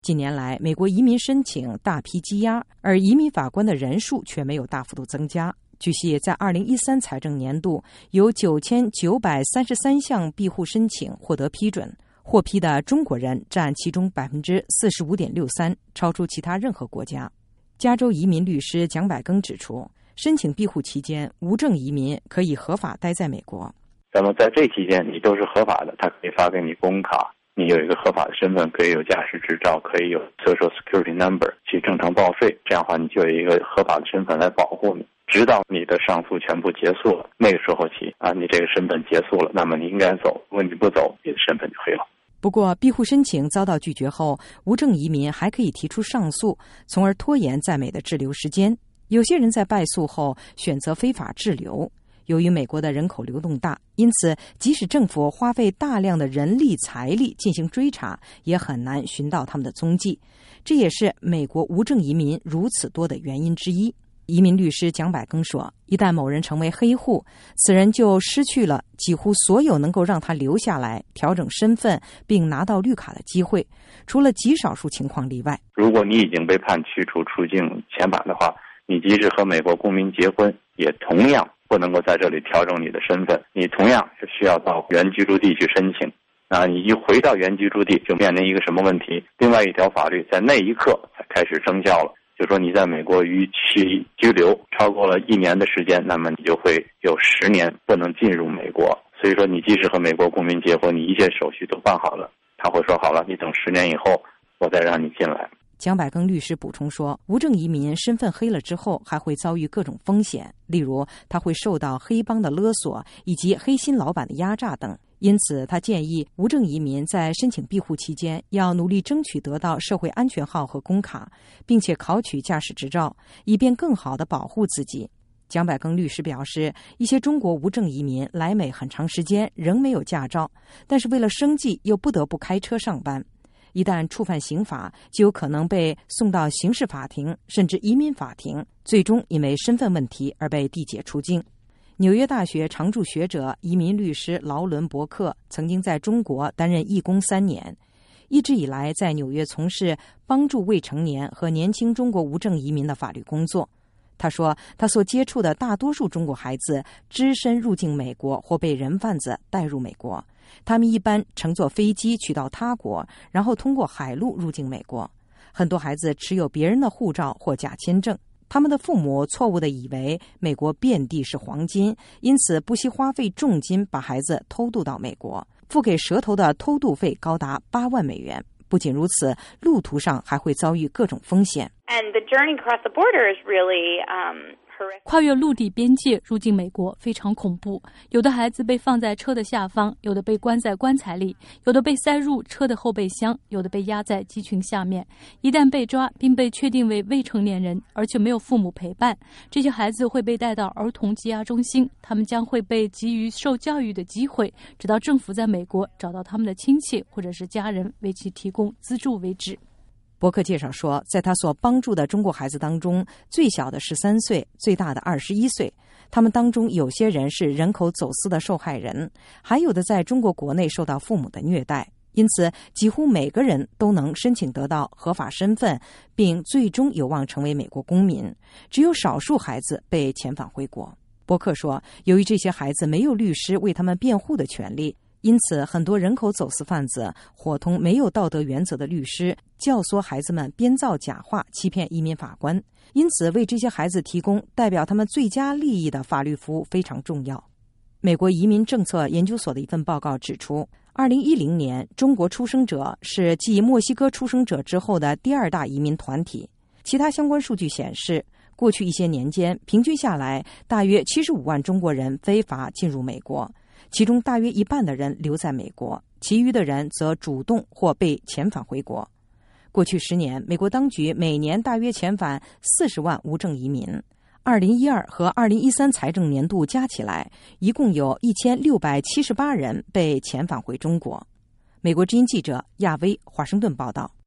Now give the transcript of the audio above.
近年来，美国移民申请大批积压，而移民法官的人数却没有大幅度增加。据悉，在2013财政年度，有9933项庇护申请获得批准，获批的中国人占其中45.63%，超出其他任何国家。加州移民律师蒋百庚指出，申请庇护期间，无证移民可以合法待在美国。 那么在这期间，你都是合法的，他可以发给你工卡，你有一个合法的身份，可以有驾驶执照，可以有 Social Security Number 去正常报税，这样的话你就有一个合法的身份来保护你，直到你的上诉全部结束了，那个时候起你这个身份结束了，那么你应该走，如果你不走，你的身份就黑了。 不过，庇护申请遭到拒绝后，无证移民还可以提出上诉，从而拖延在美的滞留时间。有些人在败诉后选择非法滞留。由于美国的人口流动大，因此即使政府花费大量的人力财力进行追查，也很难寻到他们的踪迹。这也是美国无证移民如此多的原因之一。移民律师蒋百庚说，一旦某人成为黑户，此人就失去了几乎所有能够让他留下来、调整身份并拿到绿卡的机会，除了极少数情况例外。 如果你已经被判驱逐出境遣返的话，你即使和美国公民结婚，也同样不能够在这里调整你的身份，你同样是需要到原居住地去申请。你一回到原居住地就面临一个什么问题？另外一条法律在那一刻才开始生效了，就是说你在美国逾期居留超过了1年的时间，那么你就会有10年不能进入美国。所以说你即使和美国公民结婚，你一切手续都办好了，他会说好了，你等10年以后我再让你进来。 蒋百庚律师补充说，无证移民身份黑了之后还会遭遇各种风险，例如他会受到黑帮的勒索以及黑心老板的压榨等。因此他建议无证移民在申请庇护期间要努力争取得到社会安全号和工卡，并且考取驾驶执照，以便更好地保护自己。蒋百庚律师表示，一些中国无证移民来美很长时间仍没有驾照，但是为了生计又不得不开车上班。一旦触犯刑法，就有可能被送到刑事法庭甚至移民法庭，最终因为身份问题而被递解出境。纽约大学常驻学者、移民律师劳伦·伯克曾经在中国担任义工3年，一直以来在纽约从事帮助未成年和年轻中国无证移民的法律工作。他说，他所接触的大多数中国孩子只身入境美国或被人贩子带入美国，他们一般乘坐飞机去到他国，然后通过海路入境美国。很多孩子持有别人的护照或假签证，他们的父母错误地以为美国遍地是黄金，因此不惜花费重金把孩子偷渡到美国，付给蛇头的偷渡费高达8万美元。不仅如此，路途上还会遭遇各种风险。 And the journey across the border is really 跨越陆地边界入境美国非常恐怖，有的孩子被放在车的下方，有的被关在棺材里，有的被塞入车的后备箱，有的被压在鸡群下面。一旦被抓并被确定为未成年人，而且没有父母陪伴，这些孩子会被带到儿童羁押中心，他们将会被给予受教育的机会，直到政府在美国找到他们的亲戚或者是家人为其提供资助为止。 伯克介绍说，在他所帮助的中国孩子当中，最小的13岁，最大的21岁。他们当中有些人是人口走私的受害人，还有的在中国国内受到父母的虐待。因此，几乎每个人都能申请得到合法身份，并最终有望成为美国公民。只有少数孩子被遣返回国。伯克说，由于这些孩子没有律师为他们辩护的权利，因此很多人口走私贩子伙同没有道德原则的律师，教唆孩子们编造假话，欺骗移民法官。因此，为这些孩子提供代表他们最佳利益的法律服务非常重要。美国移民政策研究所的一份报告指出，2010年中国出生者是继墨西哥出生者之后的第2大移民团体。其他相关数据显示，过去一些年间，平均下来大约75万中国人非法进入美国，其中大约一半的人留在美国，其余的人则主动或被遣返回国。过去10年，美国当局每年大约遣返40万无证移民。2012和2013财政年度加起来，一共有1678人被遣返回中国。美国之音记者亚薇华盛顿报道。